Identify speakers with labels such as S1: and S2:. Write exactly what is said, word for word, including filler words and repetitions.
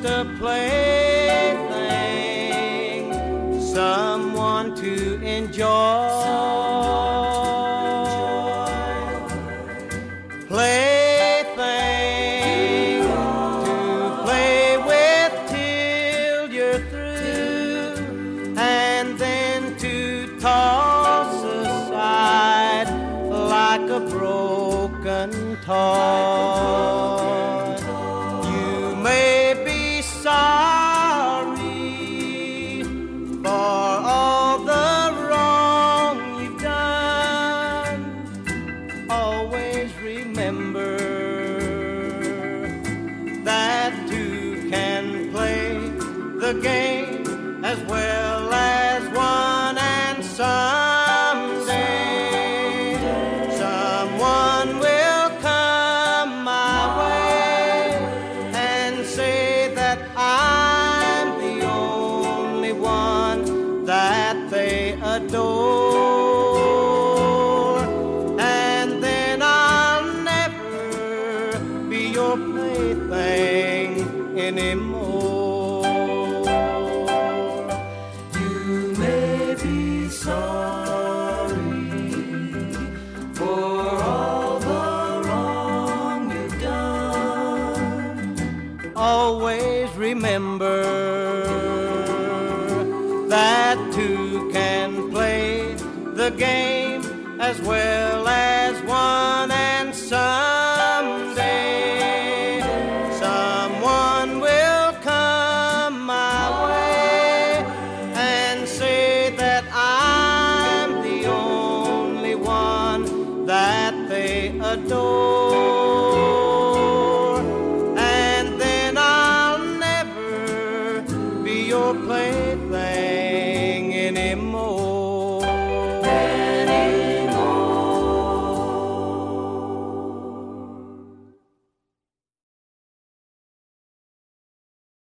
S1: a plaything, someone to enjoy. Plaything to play with till you're through, and then to toss aside like a broken toy. You may be sorry for all the wrong you've done. Always remember that two can play the game as well as one, and someday someone will come my way and say that I'm the only one that they adore, and then I'll never be your plaything anymore. You may be sorry for all the wrong you've done. Always remember that two can play the game as well as one, and someday someone will come my way and say that I'm the only one that they adore.